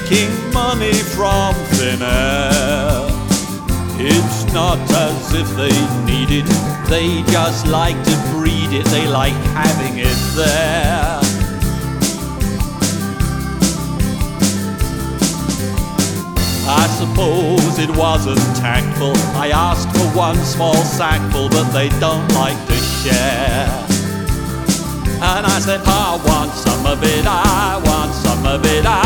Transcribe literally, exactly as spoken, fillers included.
making money from thin air. It's not as if they need it, they just like to breed it, they like having it there. I suppose it wasn't tactful, I asked for one small sackful, but they don't like to share. And I said, I want some of it, I want some of it, I